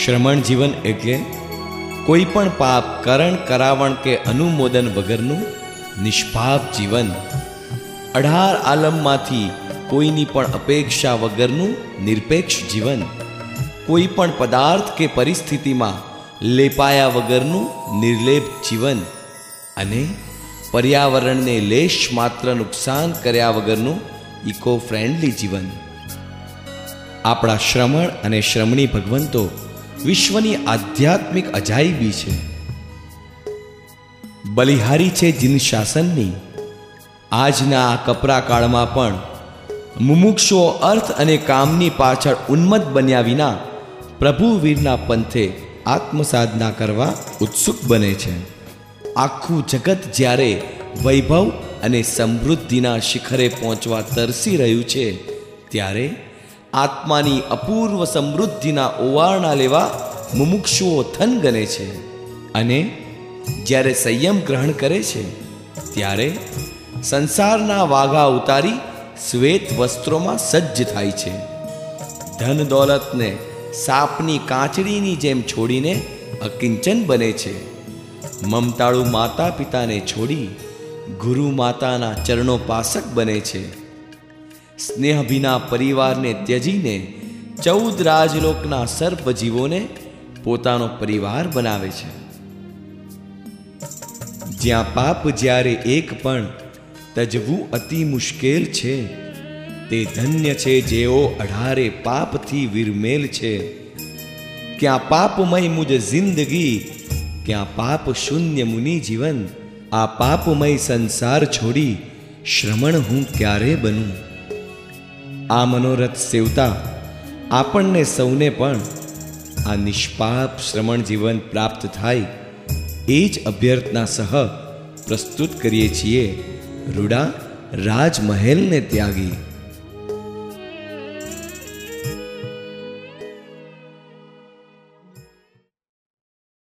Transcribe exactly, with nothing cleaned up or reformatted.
શ્રમણ જીવન એટલે કોઈ પણ પાપ કરણ કરાવણ કે અનુમોદન વગરનું નિષ્પાપ જીવન, અઢાર આલમમાંથી કોઈની પણ અપેક્ષા વગરનું નિરપેક્ષ જીવન, કોઈ પણ પદાર્થ કે પરિસ્થિતિમાં લેપાયા વગરનું નિર્લેપ જીવન અને પર્યાવરણને લેશ માત્ર નુકસાન કર્યા વગરનું ઇકો ફ્રેન્ડલી જીવન. આપણા શ્રમણ અને શ્રમણી ભગવંતો વિશ્વની આધ્યાત્મિક અજાયબી છે. બલિહારી છે જીન શાસનની. આજના આ કપરા કાળમાં પણ મુમુક્ષુઓ અર્થ અને કામની પાછળ ઉન્મત્ત બન્યા વિના પ્રભુવીરના પંથે આત્મસાધના કરવા ઉત્સુક બને છે. આખું જગત જ્યારે વૈભવ અને સમૃદ્ધિના શિખરે પહોંચવા તરસી રહ્યું છે, ત્યારે આત્માની અપૂર્વ સમૃદ્ધિના ઓવારણા લેવા મુમુક્ષુઓ થન ગને છે. અને જ્યારે સંયમ ગ્રહણ કરે છે, ત્યારે સંસારના વાઘા ઉતારી શ્વેત વસ્ત્રોમાં સજ્જ થાય છે. ધન દોલતને સાપની કાંચડીની જેમ છોડીને અકિંચન બને છે. મમતાળુ માતા પિતાને છોડી ગુરુ માતાના ચરણો પાસક બને છે. સ્નેહભીના પરિવારને ત્યજીને ચૌદ રાજલોકના સર્પ જીવોને પોતાનો પરિવાર બનાવે છે. જ્યાં પાપ જ્યારે એક પણ તજવું અતિ મુશ્કેલ છે, તે ધન્ય છે જેઓ અઢારે પાપથી વિરમેલ છે. ક્યાં પાપમય મુજ જિંદગી, ક્યાં પાપ શૂન્ય મુનિ જીવન. આ પાપમય સંસાર છોડી શ્રમણ હું ક્યારે બનું. આ મનોરથ સેવતા આપણને સૌને પણ આ નિષ્પાપ શ્રમણ જીવન પ્રાપ્ત થાય, એ જ અભ્યર્થના સહ પ્રસ્તુત કરીએ છીએ રૂડા રાજમહેલને ત્યાગી.